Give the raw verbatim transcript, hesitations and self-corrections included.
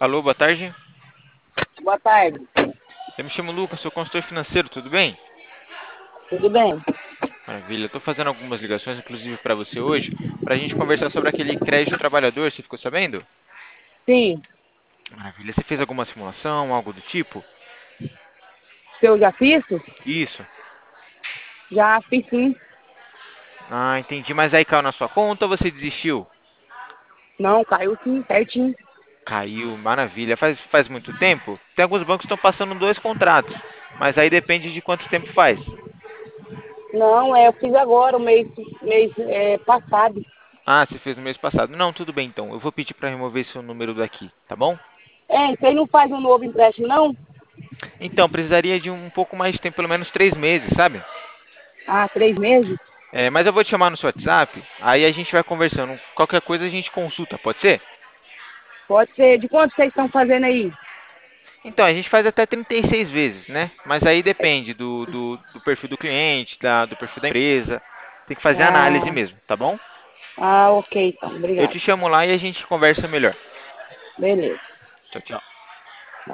Alô, boa tarde. Boa tarde, Eu me chamo Lucas, sou consultor financeiro, tudo bem? tudo bem? Maravilha, eu estou fazendo algumas ligações, inclusive para você hoje, para a gente conversar sobre aquele crédito trabalhador, você ficou sabendo? Sim, Maravilha, você fez alguma simulação, algo do tipo? se eu já fiz? Isso. Já fiz sim. Ah, entendi, mas aí caiu na sua conta ou você desistiu? Não, caiu sim, certinho. Caiu, maravilha. Faz, faz muito tempo? Tem alguns bancos que estão passando dois contratos, mas aí depende de quanto tempo faz. Não, é, eu fiz agora, o mês, mês é, passado. Ah, você fez no mês passado. Não, tudo bem então. Eu vou pedir para remover seu número daqui, tá bom? É, você não faz um novo empréstimo, não? Então, precisaria de um pouco mais de tempo, pelo menos três meses, sabe? Ah, três meses? É, mas eu vou te chamar no seu WhatsApp, aí a gente vai conversando. Qualquer coisa a gente consulta, pode ser? Pode ser. De quanto vocês estão fazendo aí? Então, a gente faz até trinta e seis vezes, né? Mas aí depende do, do, do perfil do cliente, da- do perfil da empresa. Tem que fazer análise Ah, mesmo, tá bom? ah, ok, então, Eu obrigado. te chamo lá e a gente conversa melhor. Beleza. Tchau, tchau.